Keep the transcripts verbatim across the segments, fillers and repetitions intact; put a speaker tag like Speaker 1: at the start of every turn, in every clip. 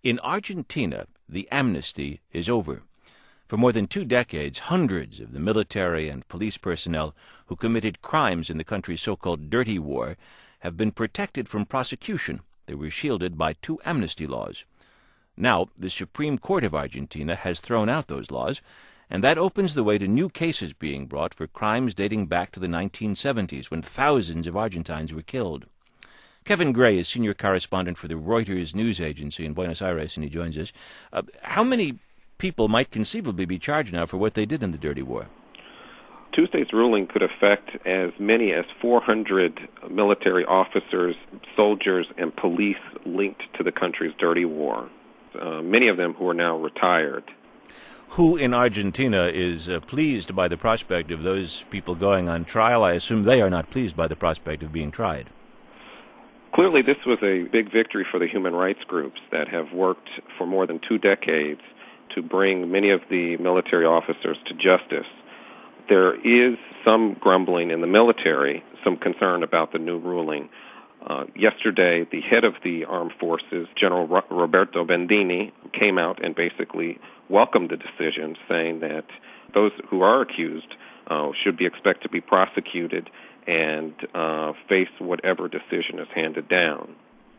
Speaker 1: In Argentina, the amnesty is over. For more than two decades, hundreds of the military and police personnel who committed crimes in the country's so-called dirty war have been protected from prosecution. They were shielded by two amnesty laws. Now, the Supreme Court of Argentina has thrown out those laws, and that opens the way to new cases being brought for crimes dating back to the nineteen seventies, when thousands of Argentines were killed. Kevin Gray is senior correspondent for the Reuters news agency in Buenos Aires, and he joins us. Uh, how many people might conceivably be charged now for what they did in the dirty war?
Speaker 2: Tuesday's ruling could affect as many as four hundred military officers, soldiers, and police linked to the country's dirty war, uh, many of them who are now retired.
Speaker 1: Who in Argentina is uh, pleased by the prospect of those people going on trial? I assume they are not pleased by the prospect of being tried.
Speaker 2: Clearly, this was a big victory for the human rights groups that have worked for more than two decades to bring many of the military officers to justice. There is some grumbling in the military, some concern about the new ruling. Uh, yesterday, the head of the armed forces, General Ro- Roberto Bendini, came out and basically welcomed the decision, saying that those who are accused uh, should be expected to be prosecuted and uh, face whatever decision is handed down.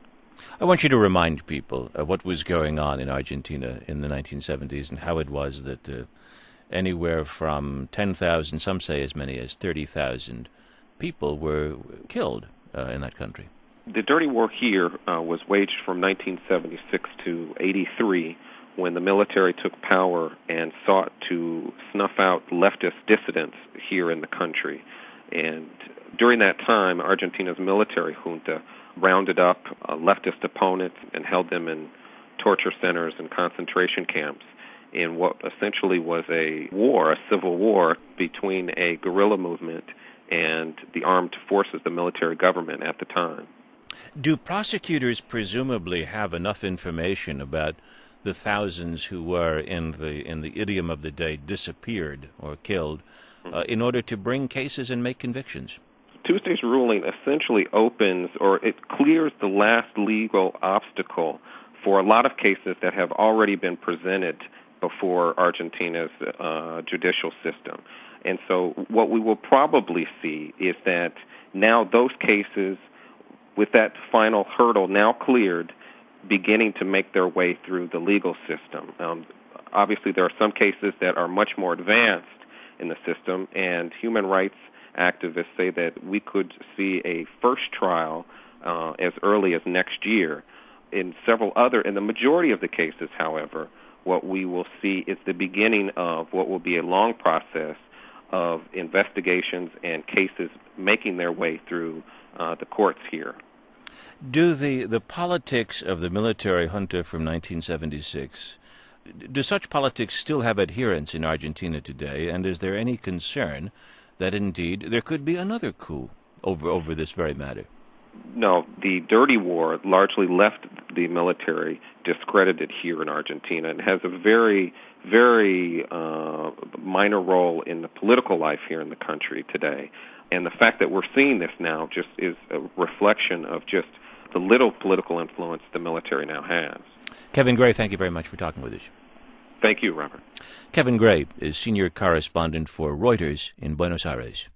Speaker 1: I want you to remind people of what was going on in Argentina in the nineteen seventies and how it was that uh, anywhere from ten thousand, some say as many as thirty thousand people were killed uh, in that country.
Speaker 2: The dirty war here uh, was waged from nineteen seventy-six to eighty-three, when the military took power and sought to snuff out leftist dissidents here in the country. And during that time, Argentina's military junta rounded up uh, leftist opponents and held them in torture centers and concentration camps in what essentially was a war, a civil war, between a guerrilla movement and the armed forces, the military government at the time.
Speaker 1: Do prosecutors presumably have enough information about the thousands who were, in the in the idiom of the day, disappeared or killed, uh, in order to bring cases and make convictions?
Speaker 2: Tuesday's ruling essentially opens, or it clears the last legal obstacle for a lot of cases that have already been presented before Argentina's uh, judicial system. And so what we will probably see is that now those cases, with that final hurdle now cleared, beginning to make their way through the legal system. Um, obviously, there are some cases that are much more advanced in the system, and human rights activists say that we could see a first trial uh, as early as next year. In several other, in the majority of the cases, however, what we will see is the beginning of what will be a long process of investigations and cases making their way through uh, the courts here.
Speaker 1: Do the, the politics of the military junta from nineteen seventy-six, do such politics still have adherents in Argentina today, and is there any concern that indeed there could be another coup over over this very matter?
Speaker 2: No, the dirty war largely left the military discredited here in Argentina and has a very, very uh, minor role in the political life here in the country today. And the fact that we're seeing this now just is a reflection of just the little political influence the military now has.
Speaker 1: Kevin Gray, thank you very much for talking with us.
Speaker 2: Thank you, Robert.
Speaker 1: Kevin Gray is senior correspondent for Reuters in Buenos Aires.